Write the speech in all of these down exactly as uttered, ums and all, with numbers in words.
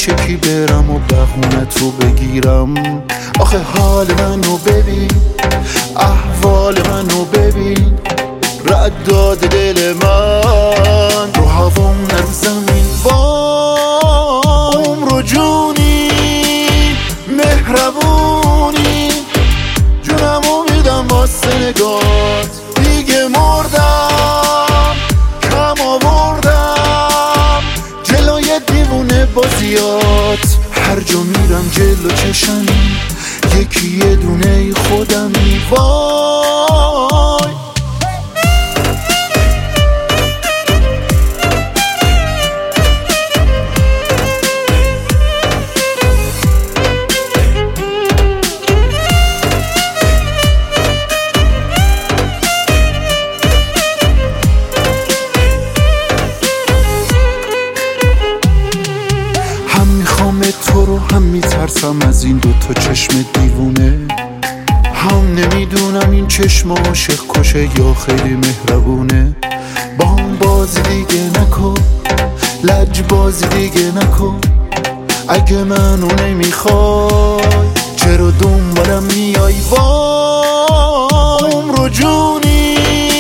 پیش کی برم و بهونت رو بگیرم؟ آخه حال منو ببین، احوال منو ببین، رد داده دل من رو هوام نرو زمین. وای عمر جونی مهربونی، جونمو میدم واسه نگات، دیگه مردم کم آوردم جلوی دیوونه بازیات. هر جا میرم جلو چشمی یکی یه دونه خودمی. وای تو رو هم میترسم از این دوتا چشم دیوونه، هم نمیدونم این چشم عاشق کشه یا خیلی مهربونه. با هم بازی دیگه نکن، لج بازی دیگه نکن، اگه منو نمیخوای چرا دنبالم میای؟ وای عمر جونی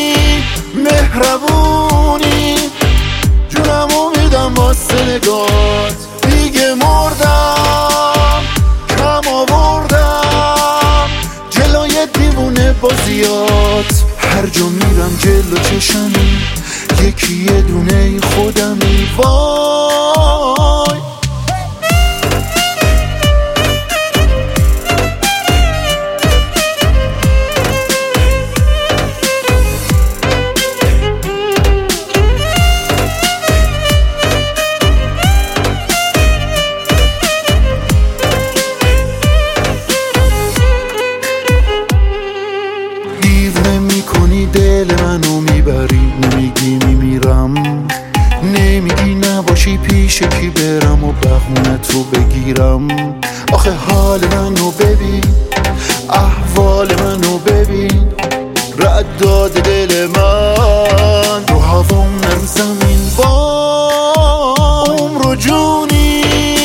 مهربونی، جونمو میدم واسه نگات، دیگه مردم کم آوردم جلوی دیوونه بازیات. هر جا میرم جلو چشمی یکی یه دونه خودمی. وای دل منو میبری، نمیگی میمیرم، نمیگی نباشی پیش کی برم و بهونت رو بگیرم. آخه حال منو ببین، احوال منو ببین، رد داده دل من رو هوام نرو زمین. وای عمر جونی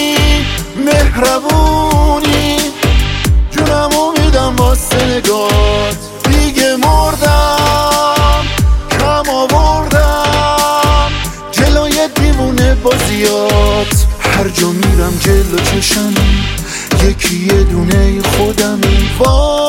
مهربونی، جونمو میدم واسه نگات، دیگه مردم کم آوردم جلوی دیوونه بازیات. هر جا میرم جلو چشمی یکی یه دونه خودمی. وای